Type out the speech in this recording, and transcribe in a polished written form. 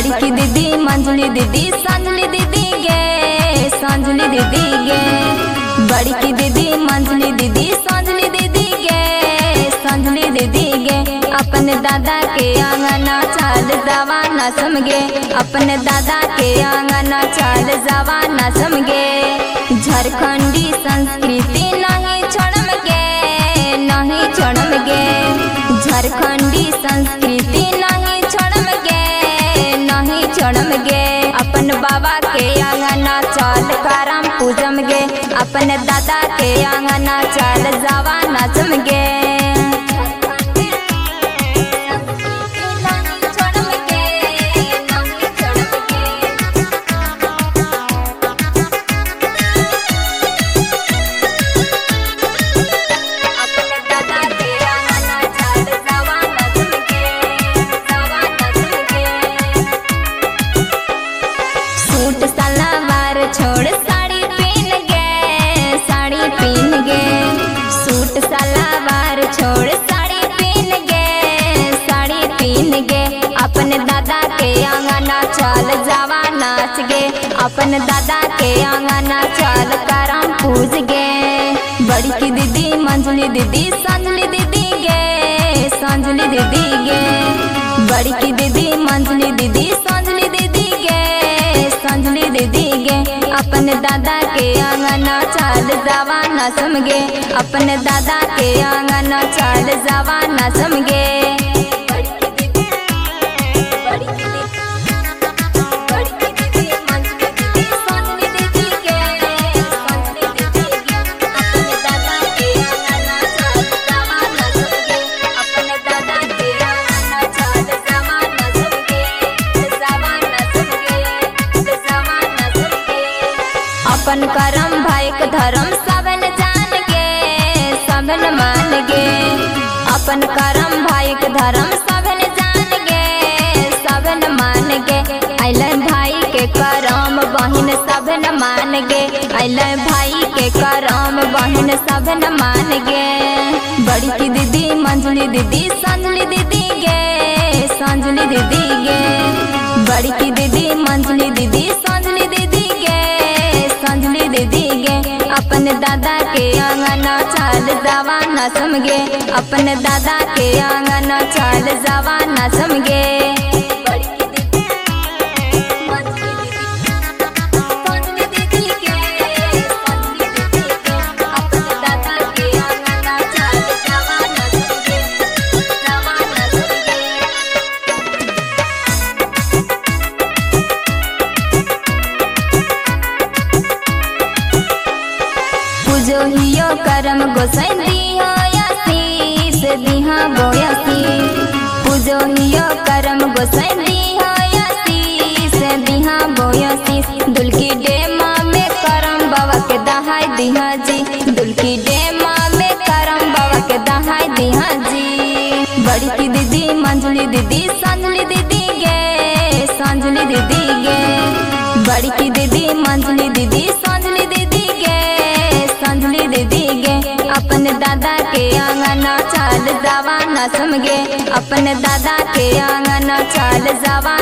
बड़ी की दीदी मंजली दीदी संजली दीदी गे, संजली दीदी गे। बड़ी की दीदी मंजली दीदी संजली दीदी गे, संजली दीदी गे। अपने दादा के आंगना चाल जवाना समगे, अपने दादा के आंगना चाल जवाना समगे। झारखंडी संस्कृति नहीं छोड़म गे, नहीं छोड़म गे। झारखंडी संस्कृति नहीं छोड़म गे, नहीं छोड़म गे। अपन बाबा के आंगना चाल करम पूजम गे, अपने दादा के आंगना चाल जवाना समगे। सूट सलवार छोड़ साड़ी पहन गे, साड़ी पहन गे। सूट सलवार छोड़ साड़ी पहन गे, साड़ी पहन गे। अपने दादा के आंगना चाल जावा नाच गे, अपने दादा के आंगना चाल करम पूज गे। बड़ी की दीदी मंजली दीदी संजली दीदी गे, संजली दीदी गे। बड़ी की दीदी मंजली दीदी संजली दीदी गे, संजली दीदी गे। अपने दादा के आंगना चाल जवाना समगे, अपने दादा के आंगना चाल जवाना समगे। अपन करम भाई के धर्म सबन जान गे, सबन मान गे। अपन करम भाई के धर्म सबन जान गे, सबन मान गे। अइलन भाई के करम बहिन सबन मान गे, अइलन भाई के करम बहिन सबन मान गे। बड़ी की दीदी मंजली दीदी संजली दीदी गे, संजली दीदी गे। बड़ी की दीदी मंजली दीदी संजली दीदी गे, संजली दीदी गे। अपने दादा के आंगना चाल जवाना समगे, अपने दादा के आंगना चाल जवाना समगे। पूजो हियो करम गोसाई दिहा आशीष, दिहा बोयासी। पूजो हियो करम गोसाई दिहा आशीष, दिहा बोयासी। दुलकी डेमा में करम बाबा के दहाई दिहा जी, दुलकी डेमा में करम बाबा के दहाई दिहा जी। बड़ी की दीदी मंजली दीदी संजली दीदी गे, संजली दीदी गे। बड़ी की दीदी मंजली दीदी संजली दीदी गे, संजली दीदी गे। अपने दादा के आंगना चाल जवाना समगे, अपने दादा के आंगना चाल जवाना